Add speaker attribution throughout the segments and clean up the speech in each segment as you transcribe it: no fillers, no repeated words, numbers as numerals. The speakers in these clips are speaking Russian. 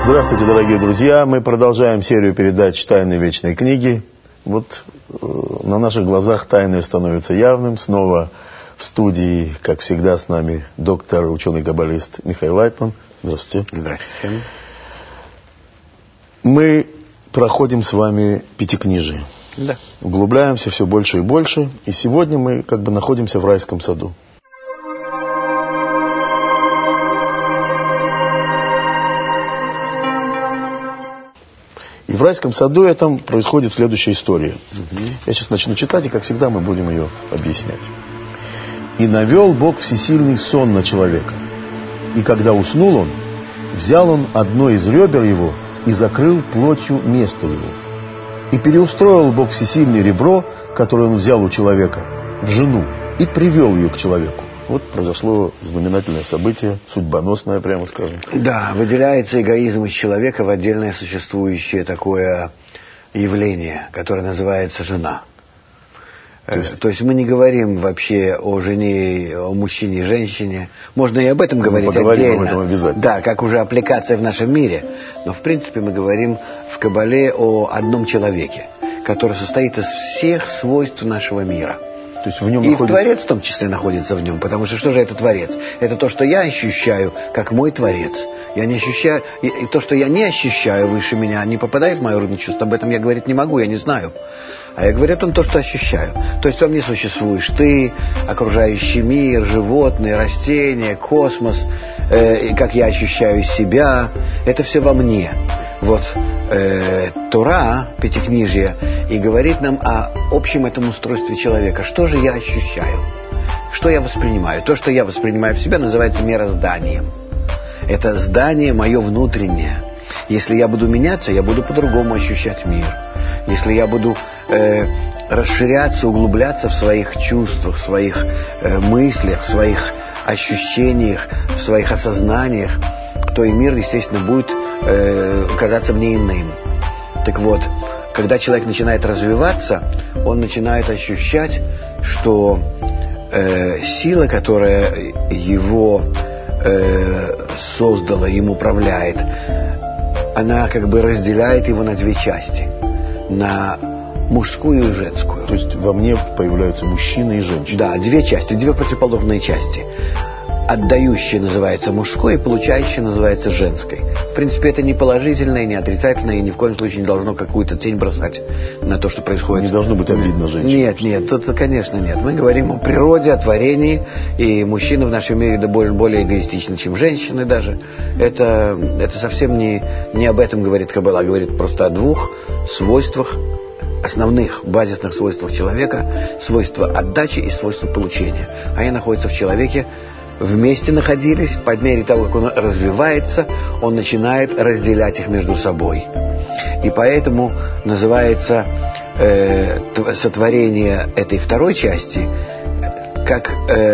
Speaker 1: Здравствуйте, дорогие друзья. Мы продолжаем серию передач «Тайны вечной книги». Вот на наших глазах тайное становится явным. Снова в студии, как всегда, с нами доктор, ученый-каббалист Михаил Лайтман. Здравствуйте.
Speaker 2: Здравствуйте.
Speaker 1: Мы проходим с вами пятикнижие.
Speaker 2: Да.
Speaker 1: Углубляемся все больше и больше. И сегодня мы как бы находимся в райском саду. И в райском саду этом происходит следующая история. Я сейчас начну читать, и, как всегда, мы будем ее объяснять. «И навел Бог всесильный сон на человека. И когда уснул он, взял он одно из ребер его и закрыл плотью место его. И переустроил Бог всесильный ребро, которое он взял у человека, в жену, и привел ее к человеку». Вот произошло знаменательное событие, судьбоносное, прямо скажем.
Speaker 2: Да, выделяется эгоизм из человека в отдельное существующее такое явление, которое называется жена. То есть мы не говорим вообще о жене, о мужчине и женщине. Можно и об этом говорить отдельно.
Speaker 1: Об этом обязательно.
Speaker 2: Да, как уже аппликация в нашем мире. Но в принципе мы говорим в Каббале о одном человеке, который состоит из всех свойств нашего мира.
Speaker 1: То есть в нем
Speaker 2: и
Speaker 1: находится...
Speaker 2: Творец в том числе находится в нем. Потому что же это Творец? Это то, что я ощущаю, как мой Творец. Я не ощущаю... И то, что я не ощущаю выше меня, не попадает в мое уровень чувств. Об этом я говорить не могу, я не знаю. А я говорю о том, то, что ощущаю. То есть во мне существуешь ты, окружающий мир, животные, растения, космос, и как я ощущаю себя. Это все во мне. Вот Тора, Пятикнижие, и говорит нам о общем этом устройстве человека. Что же я ощущаю? Что я воспринимаю? То, что я воспринимаю в себя, называется мирозданием. Это здание мое внутреннее. Если я буду меняться, я буду по-другому ощущать мир. Если я буду расширяться, углубляться в своих чувствах, в своих мыслях, в своих ощущениях, в своих осознаниях, то и мир, естественно, будет казаться мне иным. Так вот, когда человек начинает развиваться, он начинает ощущать, что сила, которая его создала, им управляет, она как бы разделяет его на две части. На мужскую и женскую.
Speaker 1: То есть во мне появляются мужчина и женщина.
Speaker 2: Да, две части, две противоположные части. Отдающая называется мужской, и получающая называется женской. В принципе, это не положительное, не отрицательное, и ни в коем случае не должно какую-то тень бросать на то, что происходит.
Speaker 1: Не должно быть обидно женщине.
Speaker 2: Нет, тут, конечно, нет. Мы говорим о природе, о творении, и мужчины в нашем мире более эгоистичны, чем женщины даже. Это совсем не об этом говорит Каббала, говорит просто о двух свойствах, основных базисных свойствах человека: свойство отдачи и свойство получения. Они находятся в человеке, вместе находились, по мере того, как он развивается, он начинает разделять их между собой. И поэтому называется сотворение этой второй части как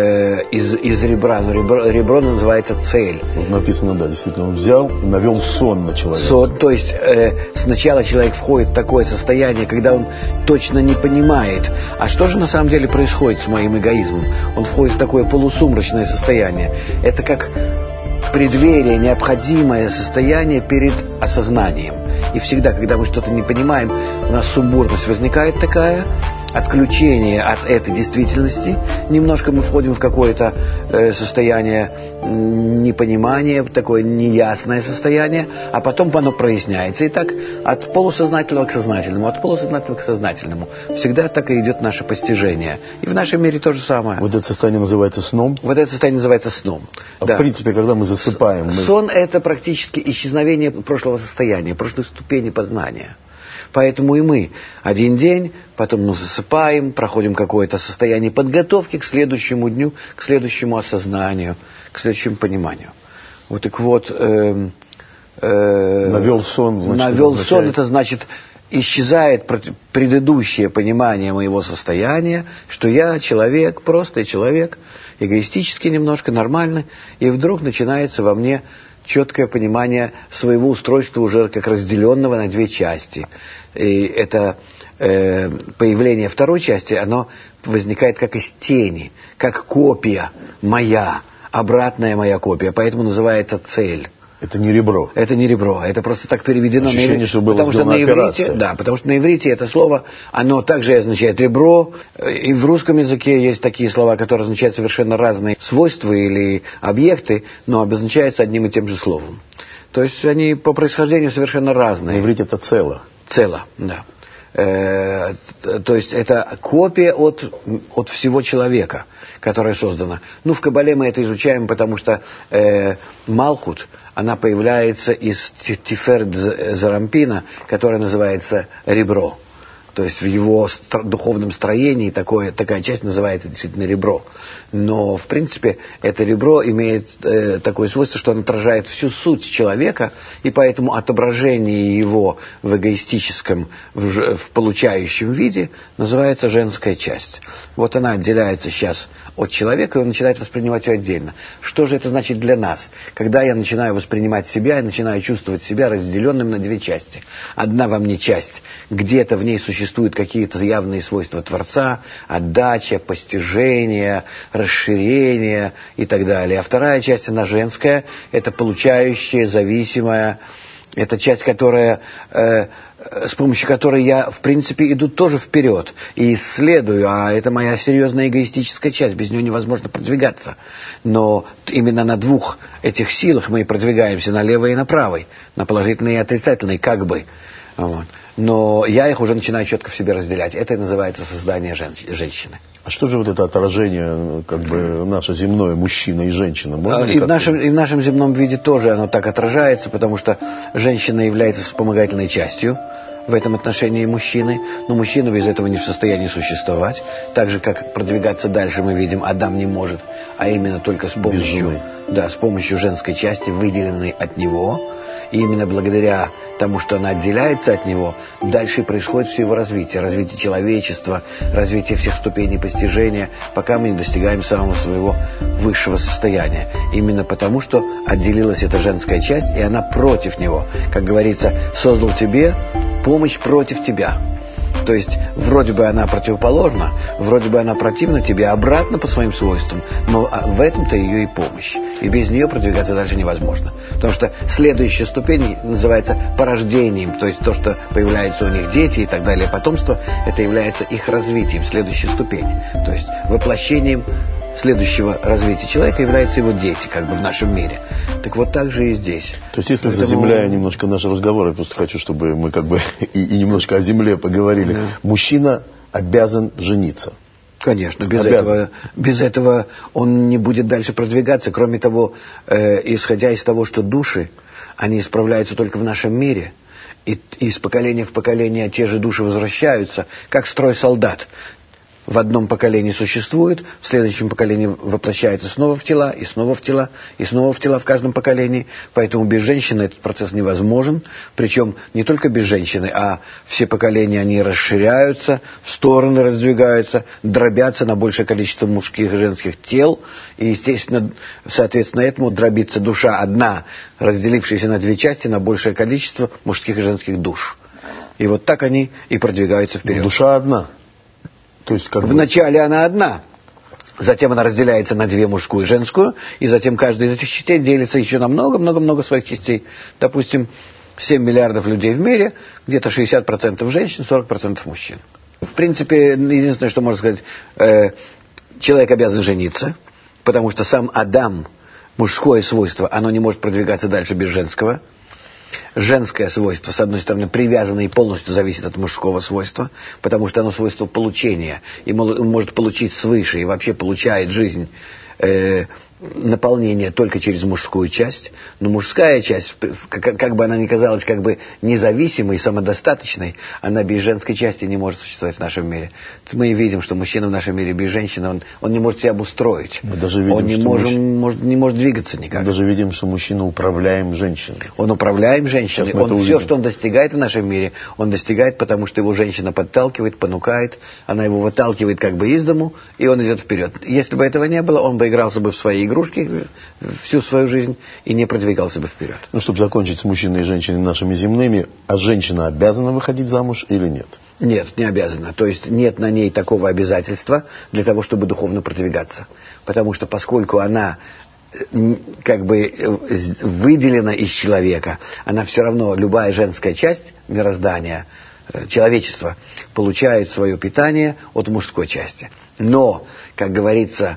Speaker 2: из ребра. Но ребро называется цель.
Speaker 1: Вот написано, да, действительно, он взял и навел сон на человека.
Speaker 2: Сон, то есть сначала человек входит в такое состояние, когда он точно не понимает, а что же на самом деле происходит с моим эгоизмом. Он входит в такое полусумрачное состояние. Это как преддверие, необходимое состояние перед осознанием. И всегда, когда мы что-то не понимаем, у нас сумбурность возникает такая, отключение от этой действительности, немножко мы входим в какое-то состояние непонимания, такое неясное состояние, а потом оно проясняется. И так от полусознательного к сознательному, от полусознательного к сознательному. Всегда так и идет наше постижение. И в нашем мире то же самое.
Speaker 1: Вот это состояние называется сном?
Speaker 2: Вот это состояние называется сном.
Speaker 1: Да. В принципе, когда мы засыпаем...
Speaker 2: Сон – это практически исчезновение прошлого состояния, прошлой ступени познания. Поэтому и мы один день, потом мы засыпаем, проходим какое-то состояние подготовки к следующему дню, к следующему осознанию, к следующему пониманию. Вот так вот...
Speaker 1: навел сон, значит...
Speaker 2: Навел сон, это значит, исчезает предыдущее понимание моего состояния, что я человек, простой человек, эгоистически немножко, нормальный, и вдруг начинается во мне четкое понимание своего устройства уже как разделенного на две части. И это появление второй части, оно возникает как из тени, как копия моя, обратная моя копия, поэтому называется цель.
Speaker 1: Это не ребро.
Speaker 2: Это не ребро, это просто так переведено.
Speaker 1: Ощущение, что было
Speaker 2: потому что на иврите, да, потому что на иврите это слово, оно также означает ребро. И в русском языке есть такие слова, которые означают совершенно разные свойства или объекты, но обозначаются одним и тем же словом. То есть они по происхождению совершенно разные.
Speaker 1: На иврите это цело.
Speaker 2: Цело, да. То есть это копия от всего человека, которая создана. Ну, в Кабале мы это изучаем, потому что Малхут, она появляется из Тиферет Зарампина, которая называется ребро. То есть в его духовном строении такая часть называется действительно ребро. Но, в принципе, это ребро имеет такое свойство, что оно отражает всю суть человека, и поэтому отображение его в эгоистическом, в получающем виде называется женская часть. Вот она отделяется сейчас от человека, и он начинает воспринимать ее отдельно. Что же это значит для нас? Когда я начинаю воспринимать себя, я начинаю чувствовать себя разделенным на две части. Одна во мне часть, где-то в ней существуют какие-то явные свойства Творца, отдача, постижение, расширение и так далее. А вторая часть, она женская, это получающая, зависимая, это часть, которая, с помощью которой я, в принципе, иду тоже вперед и исследую, а это моя серьезная эгоистическая часть, без нее невозможно продвигаться. Но именно на двух этих силах мы и продвигаемся, на левой и на правой, на положительной и отрицательной, как бы. Вот. Но я их уже начинаю четко в себе разделять. Это и называется создание женщины.
Speaker 1: А что же вот это отражение, как бы, наше земное, мужчина и женщина?
Speaker 2: И в нашем земном виде тоже оно так отражается, потому что женщина является вспомогательной частью в этом отношении мужчины. Но мужчина без этого не в состоянии существовать. Так же, как продвигаться дальше, мы видим, Адам не может, а именно только с помощью женской части, выделенной от него. И именно благодаря тому, что она отделяется от него, дальше происходит все его развитие. Развитие человечества, развитие всех ступеней постижения, пока мы не достигаем самого своего высшего состояния. Именно потому, что отделилась эта женская часть, и она против него. Как говорится, создал тебе помощь против тебя. То есть, вроде бы она противоположна, вроде бы она противна тебе, обратно по своим свойствам, но в этом-то ее и помощь. И без нее продвигаться дальше невозможно. Потому что следующая ступень называется порождением, то есть то, что появляются у них дети и так далее, потомство, это является их развитием, следующей ступени. То есть воплощением следующего развития человека являются его дети, как бы в нашем мире. Так вот так же и здесь.
Speaker 1: То есть, если заземляя немножко наши разговоры, я просто хочу, чтобы мы как бы и немножко о земле поговорили. Да. Мужчина обязан жениться.
Speaker 2: Конечно, без этого он не будет дальше продвигаться. Кроме того, исходя из того, что души, они исправляются только в нашем мире, и из поколения в поколение те же души возвращаются, как строй солдат. В одном поколении существует, в следующем поколении воплощается снова в тела, и снова в тела, и снова в тела в каждом поколении. Поэтому без женщины этот процесс невозможен. Причем не только без женщины, а все поколения, они расширяются, в стороны раздвигаются, дробятся на большее количество мужских и женских тел. И, естественно, соответственно этому дробится душа одна, разделившаяся на две части, на большее количество мужских и женских душ. И вот так они и продвигаются вперед.
Speaker 1: Душа одна. То есть
Speaker 2: Вначале она одна, затем она разделяется на две, мужскую и женскую, и затем каждая из этих частей делится еще на много-много-много своих частей. Допустим, 7 миллиардов людей в мире, где-то 60% женщин, 40% мужчин. В принципе, единственное, что можно сказать, человек обязан жениться, потому что сам Адам, мужское свойство, оно не может продвигаться дальше без женского. Женское свойство, с одной стороны, привязано и полностью зависит от мужского свойства, потому что оно свойство получения, и он может получить свыше, и вообще получает жизнь, наполнение только через мужскую часть. Но мужская часть, как бы она ни казалась как бы независимой, самодостаточной, она без женской части не может существовать в нашем мире. Мы видим, что мужчина в нашем мире без женщины, он не может себя обустроить.
Speaker 1: Мы даже видим,
Speaker 2: он не может двигаться никак.
Speaker 1: Мы даже видим, что мужчина управляем женщиной.
Speaker 2: Он управляем женщиной. Все, что он достигает в нашем мире, он достигает, потому что его женщина подталкивает, понукает, она его выталкивает как бы из дому, и он идет вперед. Если бы этого не было, он бы игрался бы в свои игрушки всю свою жизнь и не продвигался бы вперед.
Speaker 1: Ну, чтобы закончить с мужчиной и женщиной нашими земными, а женщина обязана выходить замуж или нет?
Speaker 2: Нет, не обязана. То есть нет на ней такого обязательства для того, чтобы духовно продвигаться. Потому что поскольку она как бы выделена из человека, она все равно, любая женская часть мироздания, человечества, получает свое питание от мужской части. Но, как говорится,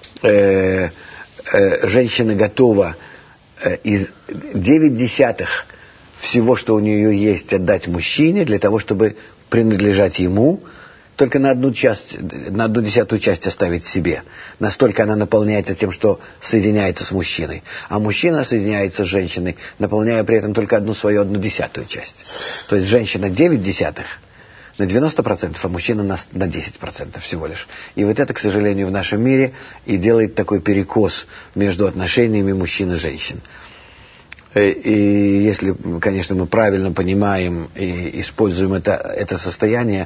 Speaker 2: женщина готова из 9/10 всего, что у нее есть, отдать мужчине для того, чтобы принадлежать ему, только на 1/10 часть оставить себе. Настолько она наполняется тем, что соединяется с мужчиной. А мужчина соединяется с женщиной, наполняя при этом только свою 1/10 часть. То есть женщина 9/10 на 90%, а мужчина на 10% всего лишь. И вот это, к сожалению, в нашем мире и делает такой перекос между отношениями мужчин и женщин. И если, конечно, мы правильно понимаем и используем это состояние,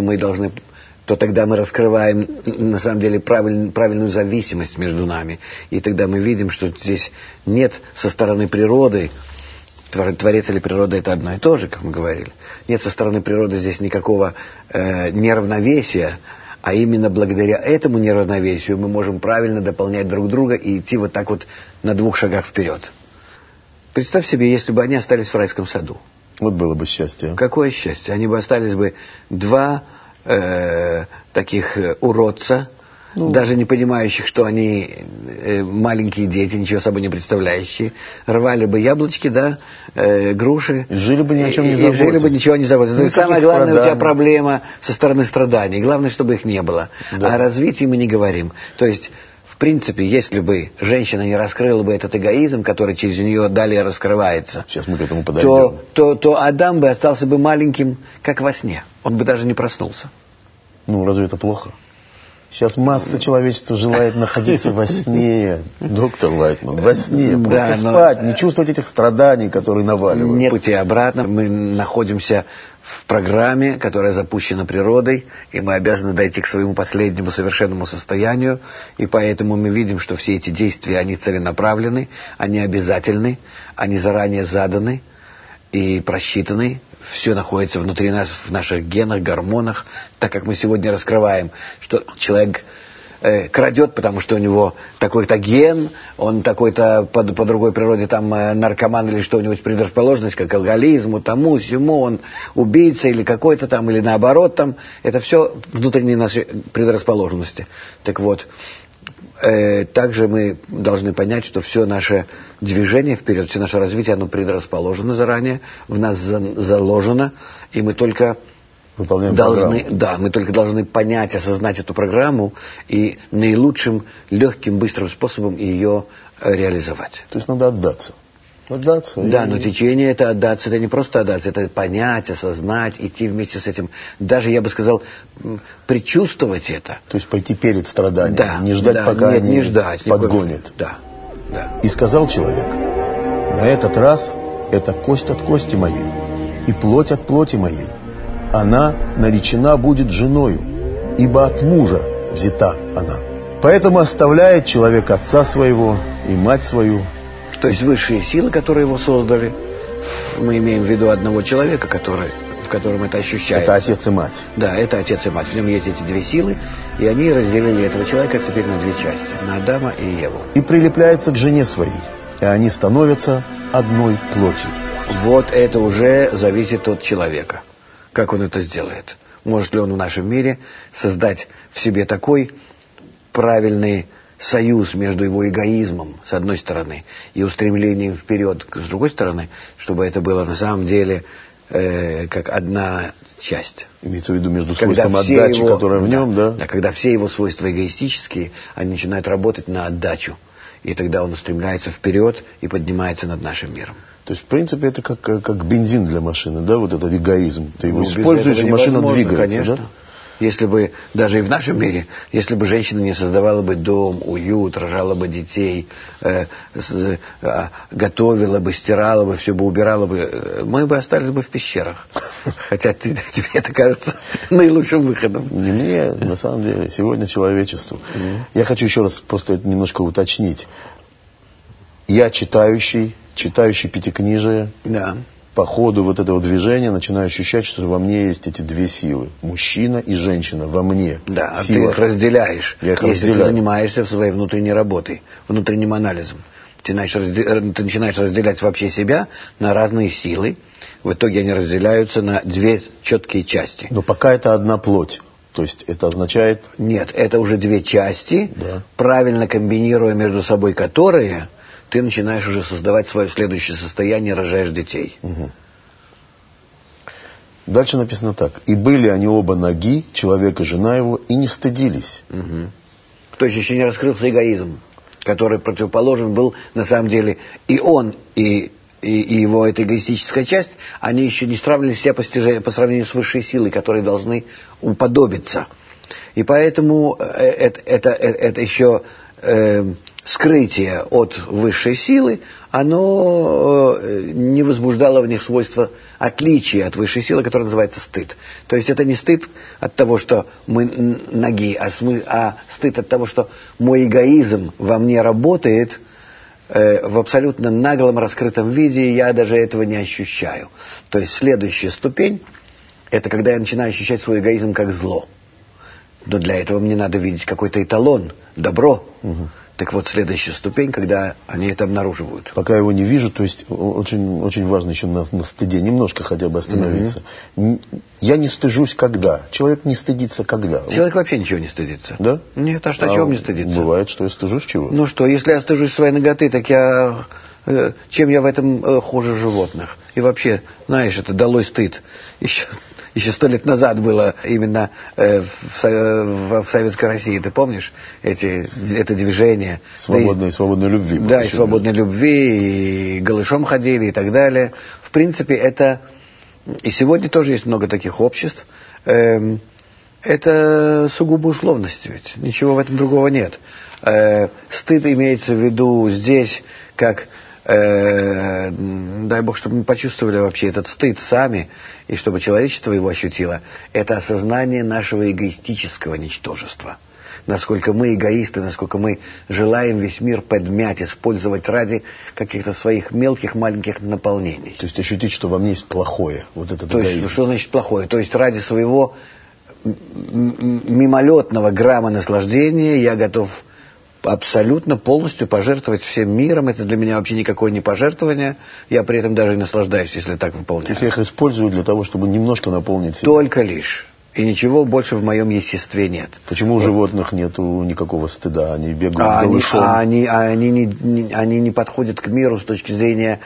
Speaker 2: то тогда мы раскрываем, на самом деле, правильную зависимость между нами. И тогда мы видим, что здесь нет со стороны природы, творец или природа — это одно и то же, как мы говорили, нет со стороны природы здесь никакого неравновесия, а именно благодаря этому неравновесию мы можем правильно дополнять друг друга и идти вот так вот на 2 шагах вперед. Представь себе, если бы они остались в райском саду.
Speaker 1: Вот было бы счастье.
Speaker 2: Какое счастье. Они бы остались бы 2 таких уродца, даже не понимающих, что они маленькие дети, ничего собой не представляющие, рвали бы яблочки, груши. И
Speaker 1: жили бы ни о чем не заботясь.
Speaker 2: И жили бы ничего не заботясь. Самое главное, у тебя проблема со стороны страданий. Главное, чтобы их не было. Да. О развитии мы не говорим. То есть, в принципе, если бы женщина не раскрыла бы этот эгоизм, который через нее далее раскрывается,
Speaker 1: сейчас мы к этому подойдем,
Speaker 2: то Адам бы остался бы маленьким, как во сне. Он бы даже не проснулся.
Speaker 1: Разве это плохо? Сейчас масса человечества желает находиться во сне, доктор Лайтман, во сне, просто спать, не чувствовать этих страданий, которые наваливают.
Speaker 2: Нет пути обратно, мы находимся в программе, которая запущена природой, и мы обязаны дойти к своему последнему совершенному состоянию, и поэтому мы видим, что все эти действия, они целенаправлены, они обязательны, они заранее заданы и просчитаны. Все находится внутри нас, в наших генах, гормонах, так как мы сегодня раскрываем, что человек крадет, потому что у него такой-то ген, он такой-то по другой природе там наркоман или что-нибудь, предрасположенность к алкоголизму, тому, сему, он убийца или какой-то там, или наоборот там, это все внутренние наши предрасположенности. Так вот, также мы должны понять, что все наше движение вперед, все наше развитие, оно предрасположено заранее, в нас заложено, и мы только должны понять, осознать эту программу и наилучшим, легким, быстрым способом ее реализовать.
Speaker 1: То есть надо отдаться.
Speaker 2: Да, но течение — это отдаться, это не просто отдаться, это понять, осознать, идти вместе с этим. Даже, я бы сказал, предчувствовать это.
Speaker 1: То есть пойти перед страданием,
Speaker 2: да,
Speaker 1: не ждать, пока они подгонят.
Speaker 2: Да.
Speaker 1: И сказал человек: на этот раз это кость от кости моей и плоть от плоти моей. Она наречена будет женою, ибо от мужа взята она. Поэтому оставляет человек отца своего и мать свою.
Speaker 2: То есть высшие силы, которые его создали, мы имеем в виду одного человека, в котором это ощущается.
Speaker 1: Это отец и мать.
Speaker 2: Да, это отец и мать. В нем есть эти 2 силы, и они разделили этого человека теперь на 2 части, на Адама и Еву.
Speaker 1: И прилепляется к жене своей, и они становятся одной плотью.
Speaker 2: Вот это уже зависит от человека, как он это сделает. Может ли он в нашем мире создать в себе такой правильный союз между его эгоизмом, с одной стороны, и устремлением вперед, с другой стороны, чтобы это было на самом деле как одна часть.
Speaker 1: Имеется в виду между свойством отдачи, которое в нем, да?
Speaker 2: Да, когда все его свойства эгоистические, они начинают работать на отдачу. И тогда он устремляется вперед и поднимается над нашим миром.
Speaker 1: То есть, в принципе, это как бензин для машины, да, вот этот эгоизм. Ты его используешь, и машина двигается,
Speaker 2: конечно. Да? Если бы, даже и в нашем мире, если бы женщина не создавала бы дом, уют, рожала бы детей, готовила бы, стирала бы, все бы убирала бы, мы бы остались бы в пещерах. Хотя тебе это кажется наилучшим выходом.
Speaker 1: Не мне, на самом деле, сегодня человечеству. Я хочу еще раз просто это немножко уточнить. Я читающий Пятикнижие.
Speaker 2: Да.
Speaker 1: по ходу вот этого движения начинаю ощущать, что во мне есть эти две силы. Мужчина и женщина во мне.
Speaker 2: Да,
Speaker 1: сила.
Speaker 2: ты их разделяешь.
Speaker 1: Я их
Speaker 2: если
Speaker 1: разделяю.
Speaker 2: ты занимаешься своей внутренней работой, внутренним анализом. Ты начинаешь разделять вообще себя на разные силы. В итоге они разделяются на две четкие части.
Speaker 1: Но пока это одна плоть. То есть это означает...
Speaker 2: Нет, это уже две части,
Speaker 1: да.
Speaker 2: правильно комбинируя между собой которые, ты начинаешь уже создавать свое следующее состояние, рожаешь детей.
Speaker 1: Угу. Дальше написано так. «И были они оба ноги, человек и жена его, и не стыдились».
Speaker 2: Угу. То есть еще не раскрылся эгоизм, который противоположен был на самом деле и он, и его эта эгоистическая часть, они еще не сравнили себя по сравнению с высшей силой, которые должны уподобиться. И поэтому это еще скрытие от высшей силы, оно не возбуждало в них свойства отличия от высшей силы, которое называется стыд. То есть это не стыд от того, что мы ноги, а стыд от того, что мой эгоизм во мне работает в абсолютно наглом, раскрытом виде, и я даже этого не ощущаю. То есть следующая ступень – это когда я начинаю ощущать свой эгоизм как зло. Но для этого мне надо видеть какой-то эталон, добро. Угу. Так вот, следующая ступень, когда они это обнаруживают.
Speaker 1: Пока его не вижу, то есть очень, очень важно еще на стыде немножко хотя бы остановиться. Я не стыжусь когда? Человек не стыдится когда?
Speaker 2: Человек вообще ничего не стыдится.
Speaker 1: Да?
Speaker 2: Нет, а что, чего мне стыдиться?
Speaker 1: Бывает, что я стыжусь чего?
Speaker 2: Ну что, если я стыжусь своей наготы, так чем я в этом хуже животных? И вообще, знаешь, это долой стыд. Еще 100 лет назад было именно в Советской России, ты помнишь, это движение?
Speaker 1: Свободной любви.
Speaker 2: Да, и свободной любви, и голышом ходили, и так далее. В принципе, это... И сегодня тоже есть много таких обществ. Это сугубо условности ведь. Ничего в этом другого нет. Стыд имеется в виду здесь, как... дай Бог, чтобы мы почувствовали вообще этот стыд сами, и чтобы человечество его ощутило, это осознание нашего эгоистического ничтожества. Насколько мы эгоисты, насколько мы желаем весь мир подмять, использовать ради каких-то своих мелких, маленьких наполнений.
Speaker 1: То есть ощутить, что во мне есть плохое, вот этот
Speaker 2: То
Speaker 1: эгоизм.
Speaker 2: есть, что значит плохое? То есть ради своего мимолетного грамма наслаждения я готов абсолютно полностью пожертвовать всем миром. Это для меня вообще никакое не пожертвование. Я при этом даже и наслаждаюсь, если так выполняю.
Speaker 1: То есть я их использую для того, чтобы немножко наполнить себя?
Speaker 2: Только лишь. И ничего больше в моем естестве нет.
Speaker 1: Почему у животных нету никакого стыда? Они бегают голышом.
Speaker 2: Они не подходят к миру с точки зрения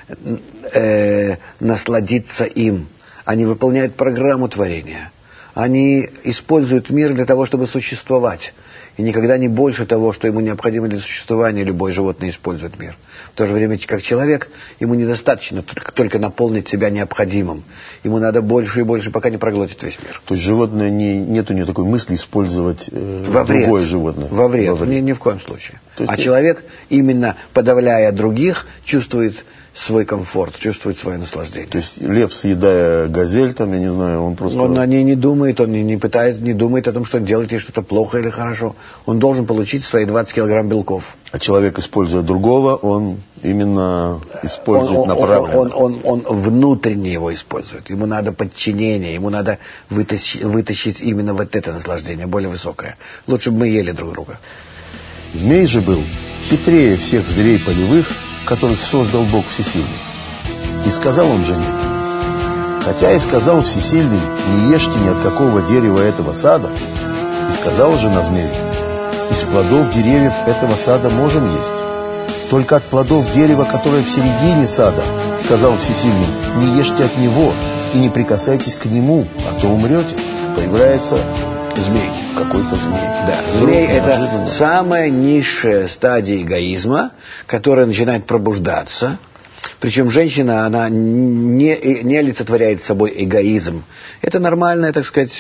Speaker 2: насладиться им. Они выполняют программу творения. Они используют мир для того, чтобы существовать. И никогда не больше того, что ему необходимо для существования, любое животное использует мир. В то же время, как человек, ему недостаточно только наполнить себя необходимым. Ему надо больше и больше, пока не проглотит весь мир.
Speaker 1: То есть животное, нету у него такой мысли использовать другое животное?
Speaker 2: Во вред. Ни в коем случае. А человек, именно подавляя других, чувствует свой комфорт, чувствует свое наслаждение.
Speaker 1: То есть лев, съедая газель, там, я не знаю, он просто...
Speaker 2: Он о ней не думает, он не пытается, не думает о том, что он делает ей что-то плохо или хорошо. Он должен получить свои 20 килограмм белков.
Speaker 1: А человек, используя другого, он именно использует направленно.
Speaker 2: Он внутренне его использует. Ему надо подчинение, ему надо вытащить именно вот это наслаждение, более высокое. Лучше бы мы ели друг друга.
Speaker 1: Змей же был хитрее всех зверей полевых, которых создал Бог Всесильный. И сказал он жене: хотя и сказал Всесильный, не ешьте ни от какого дерева этого сада, и сказала жена змею: из плодов деревьев этого сада можем есть. Только от плодов дерева, которое в середине сада, сказал Всесильный, не ешьте от него и не прикасайтесь к нему, а то умрете. Появляется змей, какой-то змей.
Speaker 2: Да, змей – это самая низшая стадия эгоизма, которая начинает пробуждаться. Причем женщина, она не олицетворяет собой эгоизм. Это нормальная, так сказать,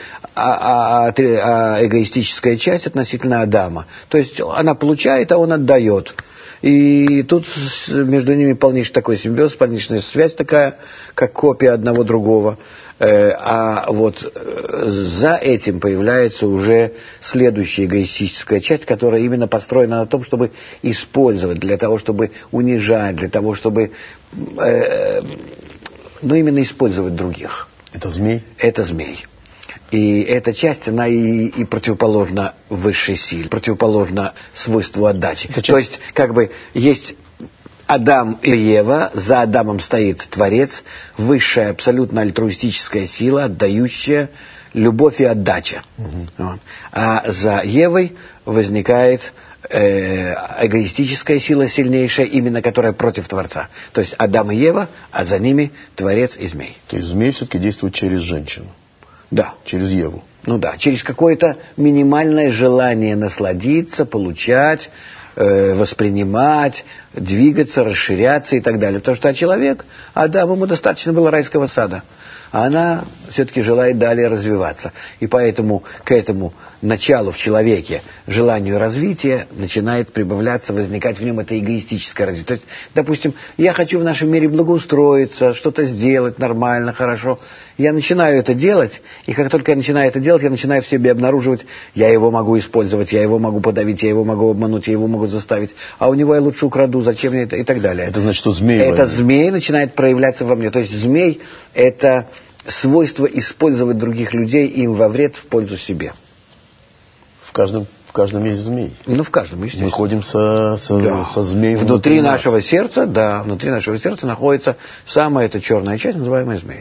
Speaker 2: эгоистическая часть относительно Адама. То есть она получает, а он отдает. И тут между ними полнейший такой симбиоз, полнейшая связь такая, как копия одного другого. А вот за этим появляется уже следующая эгоистическая часть, которая именно построена на том, чтобы использовать, для того, чтобы унижать, для того, чтобы но именно использовать других.
Speaker 1: Это змей?
Speaker 2: Это змей. И эта часть, она и противоположна высшей силе, противоположна свойству отдачи. То есть, как бы, есть Адам и Ева, за Адамом стоит Творец, высшая абсолютно альтруистическая сила, отдающая любовь и отдача. Вот. А за Евой возникает эгоистическая сила сильнейшая, именно которая против Творца. То есть Адам и Ева, а за ними Творец и змей.
Speaker 1: То есть змей все-таки действует через женщину?
Speaker 2: Да.
Speaker 1: Через Еву?
Speaker 2: Ну да, через какое-то минимальное желание насладиться, получать, воспринимать, двигаться, расширяться и так далее. Потому что человек, Адам, ему достаточно было райского сада. А она все-таки желает далее развиваться. И поэтому к этому началу в человеке, желанию развития, начинает прибавляться, возникать в нем это эгоистическое развитие. То есть, допустим, я хочу в нашем мире благоустроиться, что-то сделать нормально, хорошо. Я начинаю это делать, и как только я начинаю это делать, я начинаю в себе обнаруживать, я его могу использовать, я его могу подавить, я его могу обмануть, я его могу заставить, а у него я лучше украду, зачем мне это, и так далее.
Speaker 1: Это значит, что змей...
Speaker 2: Это змей начинает проявляться во мне. То есть змей – это свойство использовать других людей им во вред, в пользу себе.
Speaker 1: В каждом есть змей.
Speaker 2: Ну, в каждом, естественно.
Speaker 1: Мы ходим со змеем
Speaker 2: внутри нашего сердца, да, внутри нашего сердца находится самая эта черная часть, называемая змей.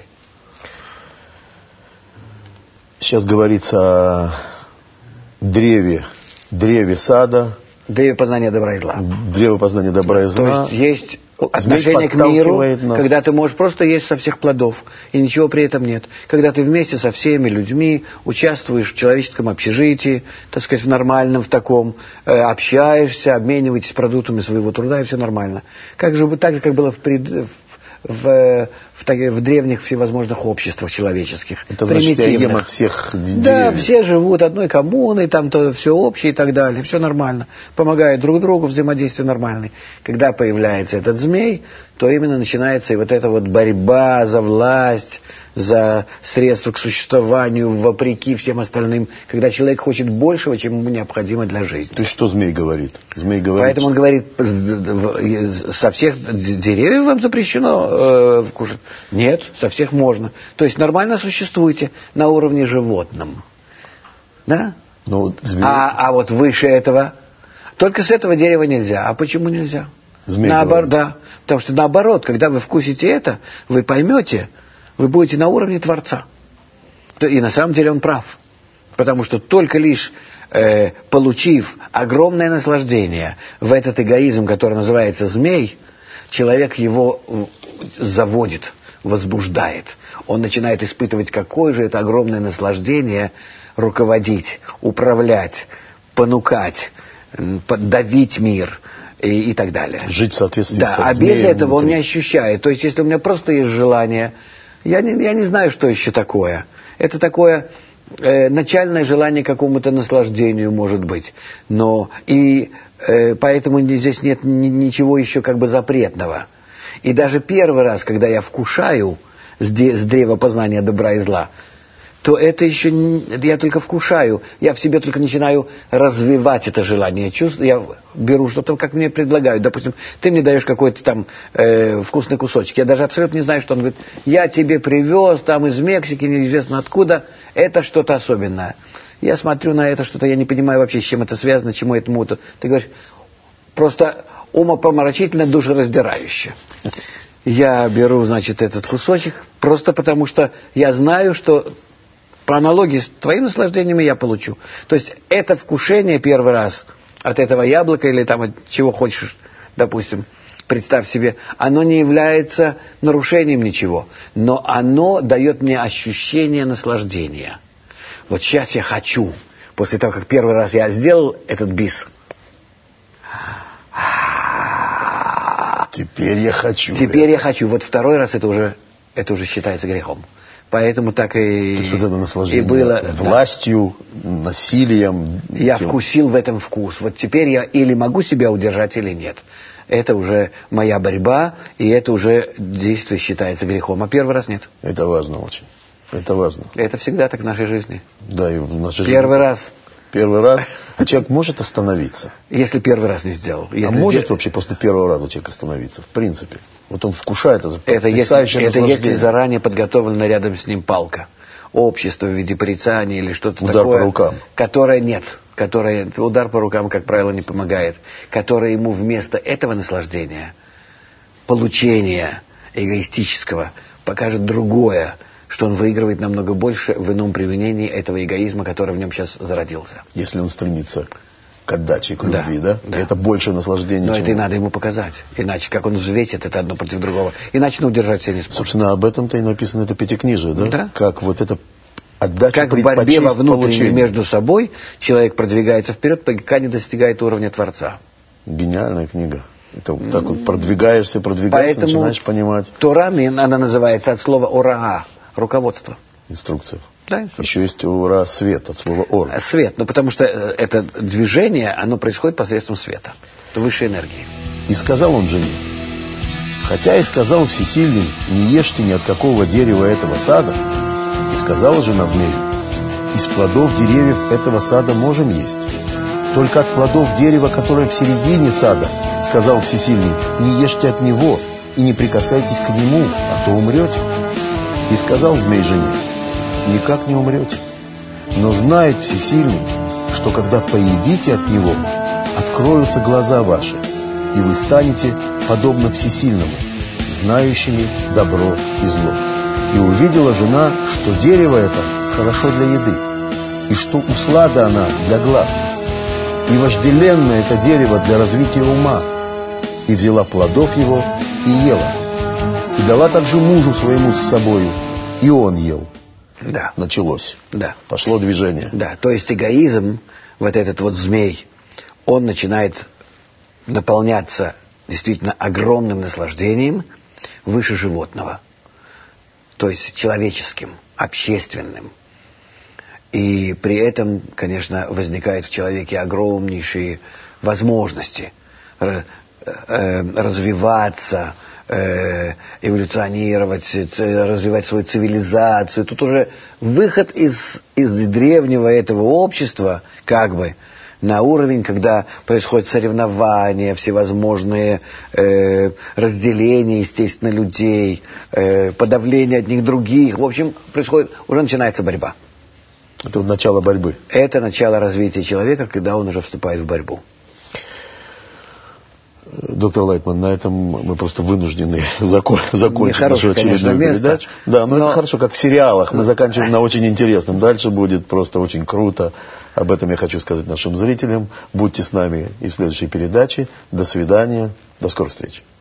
Speaker 1: Сейчас говорится о древе сада.
Speaker 2: Древе познания добра и зла.
Speaker 1: Древо познания добра и зла.
Speaker 2: То есть есть отношение к миру, когда ты можешь просто есть со всех плодов, и ничего при этом нет. Когда ты вместе со всеми людьми участвуешь в человеческом общежитии, так сказать, в нормальном, в таком, общаешься, обмениваетесь продуктами своего труда, и все нормально. Так же, как было в древних всевозможных обществах человеческих.
Speaker 1: Это значит, я ем от всех деревьев.
Speaker 2: Да, все живут одной коммуной, там то все общее и так далее, все нормально. Помогают друг другу, взаимодействие нормальное. Когда появляется этот змей, то именно начинается и вот эта вот борьба за власть, за средства к существованию, вопреки всем остальным, когда человек хочет большего, чем ему необходимо для жизни.
Speaker 1: То есть что змей говорит? Змей говорит...
Speaker 2: Поэтому он говорит, со всех деревьев вам запрещено кушать. Нет, со всех можно. То есть нормально существуйте на уровне животном. Да?
Speaker 1: Но змей...
Speaker 2: а вот выше этого, только с этого дерева нельзя. А почему нельзя?
Speaker 1: Змей
Speaker 2: наоборот, да. Потому что наоборот, когда вы вкусите это, вы поймете, вы будете на уровне Творца. И на самом деле он прав. Потому что только лишь получив огромное наслаждение в этот эгоизм, который называется змей, человек его заводит, возбуждает. Он начинает испытывать, какое же это огромное наслаждение руководить, управлять, понукать, давить мир и так далее.
Speaker 1: Жить в соответствии
Speaker 2: с змеем. А без этого он не ощущает. То есть, если у меня просто есть желание, я не знаю, что еще такое. Это такое начальное желание к какому-то наслаждению, может быть. Но поэтому здесь нет ничего еще как бы запретного. И даже первый раз, когда я вкушаю с древа познания добра и зла, то это еще я только вкушаю, я в себе только начинаю развивать это желание. Я беру что-то, как мне предлагают. Допустим, ты мне даешь какой-то там вкусный кусочек. Я даже абсолютно не знаю, что он говорит. Я тебе привез там из Мексики, неизвестно откуда. Это что-то особенное. Я смотрю на это что-то, я не понимаю вообще, с чем это связано, чему этому. Ты говоришь, просто умопомрачительно, душераздирающе. Я беру, значит, этот кусочек, просто потому что я знаю, что по аналогии с твоим наслаждениями я получу. То есть это вкушение первый раз от этого яблока или там от чего хочешь, допустим, представь себе, оно не является нарушением ничего, но оно дает мне ощущение наслаждения. Вот сейчас я хочу, после того, как первый раз я сделал этот бис,
Speaker 1: теперь я хочу.
Speaker 2: Теперь я хочу. Вот второй раз это уже считается грехом. Поэтому так и было.
Speaker 1: Властью, насилием.
Speaker 2: Я вкусил в этом вкус. Вот теперь я или могу себя удержать, или нет. Это уже моя борьба, и это уже действие считается грехом. А первый раз нет.
Speaker 1: Это важно очень. Это важно.
Speaker 2: Это всегда так в нашей жизни.
Speaker 1: Да, и в нашей жизни.
Speaker 2: Первый раз
Speaker 1: Первый раз. А человек может остановиться?
Speaker 2: Если первый раз не сделал.
Speaker 1: А может вообще после первого раза человек остановиться? В принципе. Вот он вкушает
Speaker 2: это если заранее подготовлена рядом с ним палка. Общество в виде порицания или что-то такое.
Speaker 1: Удар по рукам.
Speaker 2: Которое удар по рукам, как правило, не помогает. Которое ему вместо этого наслаждения, получения эгоистического, покажет другое, что он выигрывает намного больше в ином применении этого эгоизма, который в нем сейчас зародился.
Speaker 1: Если он стремится к отдаче, к любви, да? Это больше наслаждения.
Speaker 2: Но это и надо ему показать. Иначе, как он взвесит это одно против другого, иначе удержать себя не сможет.
Speaker 1: Собственно, об этом-то и написано это пятикнижие, да? Да. Как вот это отдача,
Speaker 2: как в борьбе во внутренней между собой человек продвигается вперед, пока не достигает уровня Творца.
Speaker 1: Гениальная книга. Это так вот продвигаешься,
Speaker 2: поэтому
Speaker 1: начинаешь понимать.
Speaker 2: Тора, она называется от слова «ораа», руководство.
Speaker 1: Инструкция.
Speaker 2: Да, инструкция.
Speaker 1: Еще есть «ора» свет, от слова «ор».
Speaker 2: Свет, потому что это движение, оно происходит посредством света, высшей энергии.
Speaker 1: И сказал он жене: хотя и сказал Всесильный, не ешьте ни от какого дерева этого сада, и сказала жена змею: из плодов деревьев этого сада можем есть. Только от плодов дерева, которое в середине сада, сказал Всесильный, не ешьте от него и не прикасайтесь к нему, а то умрете. И сказал змей жене: никак не умрете. Но знает Всесильный, что когда поедите от него, откроются глаза ваши, и вы станете подобно Всесильному, знающими добро и зло. И увидела жена, что дерево это хорошо для еды, и что услада она для глаз, и вожделенно это дерево для развития ума, и взяла плодов его и ела, и дала также мужу своему с собою, и он ел.
Speaker 2: Да.
Speaker 1: Началось.
Speaker 2: Да.
Speaker 1: Пошло движение.
Speaker 2: Да, то есть эгоизм, вот этот вот змей, он начинает наполняться действительно огромным наслаждением выше животного. То есть человеческим, общественным. И при этом, конечно, возникают в человеке огромнейшие возможности развиваться, эволюционировать, развивать свою цивилизацию. Тут уже выход из древнего этого общества, как бы, на уровень, когда происходят соревнования, всевозможные разделения, естественно, людей, подавление одних других. В общем, уже начинается борьба.
Speaker 1: Это вот начало борьбы.
Speaker 2: Это начало развития человека, когда он уже вступает в борьбу.
Speaker 1: Доктор Лайтман, на этом мы просто вынуждены закончить нашу очередную передачу. Да, но это хорошо, как в сериалах. Мы заканчиваем на очень интересном. Дальше будет просто очень круто. Об этом я хочу сказать нашим зрителям. Будьте с нами и в следующей передаче. До свидания. До скорой встречи.